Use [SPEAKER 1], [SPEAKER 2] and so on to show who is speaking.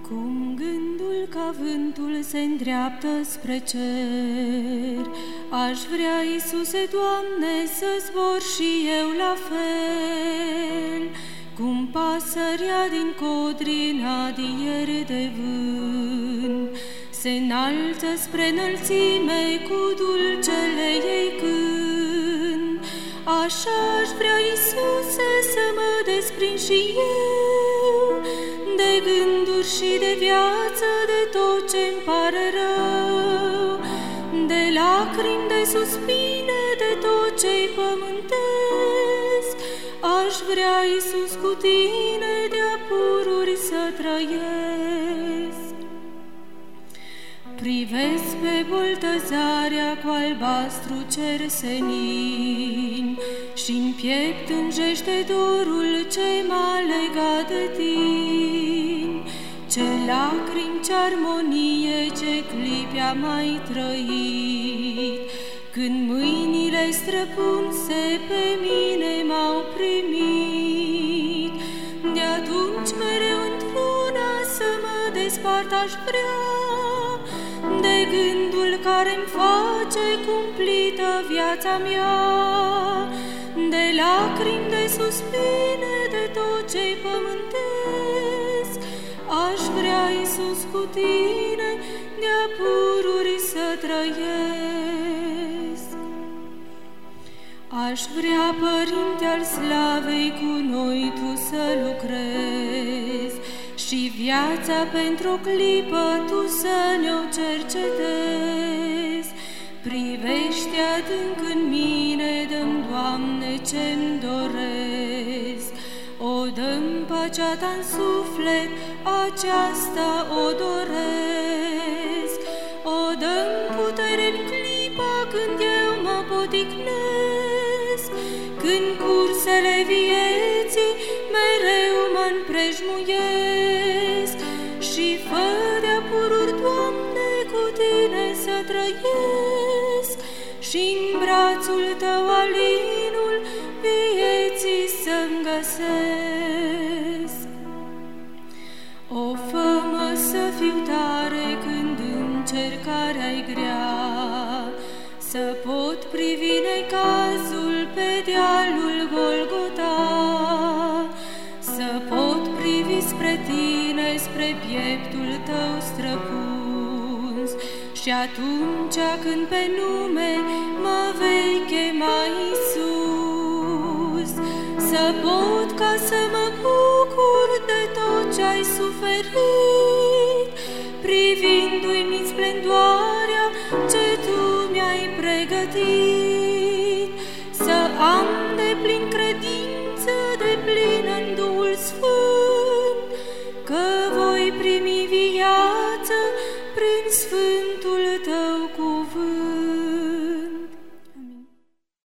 [SPEAKER 1] Cum gândul ca vântul se îndreaptă spre cer, aș vrea, Iisuse, Doamne, să zbor și eu la fel, cum pasărea din codri în adiere de vânt se înalță spre înălțime cu dulcele ei cânt. Așa aș vrea, Iisuse, să mă desprind și eu de gânduri și de viață, de tot ce-mi pare rău, de lacrimi, de suspine, de tot ce-i pământesc. Aș vrea, Iisus, cu tine de-a pururi să trăiesc. Privesc pe boltăzarea cu albastru cer senin și-n piept îngește dorul ce m-a legat de tine. Ce lacrimi, ce armonie, ce clipi am mai trăit, când mâinile străpunse pe mine m-au primit. De atunci mereu într-una să mă despart aș vrea de gândul care-mi face cumplită viața mea, de lacrimi, de suspine, de tot ce-i pământesc. Aș vrea, Iisus, cu tine de-a pururi să trăiesc. Aș vrea, Părinte al Slavei, cu noi Tu să lucrezi și viața pentru o clipă Tu să ne-o cercetezi. Privește adânc în mine, dă-mi, Doamne, ce-mi doresc. O dă-mi pacea Ta-n suflet, aceasta o doresc. O dă-mi putere în clipa când eu mă poticnesc, când cursele vieții mereu mă împrejmuiesc. Și fă de-a pururi, Doamne, cu Tine să trăiesc și-n brațul Tău alinul vieții să-mi găsesc. O, fă-mă să fiu tare când încercarea-i grea, să pot privi necazul pe dealul Golgota, să pot privi spre Tine, spre pieptul Tău străpuns, și atunci când pe nume mă vei chema, Iisus, să pot ca să mă bucur de tot ce-ai suferit, privindu-i splendoarea ce Tu mi-ai pregătit, să am de plin credință, de plin în Duhul Sfânt, că voi primi viață prin Sfânt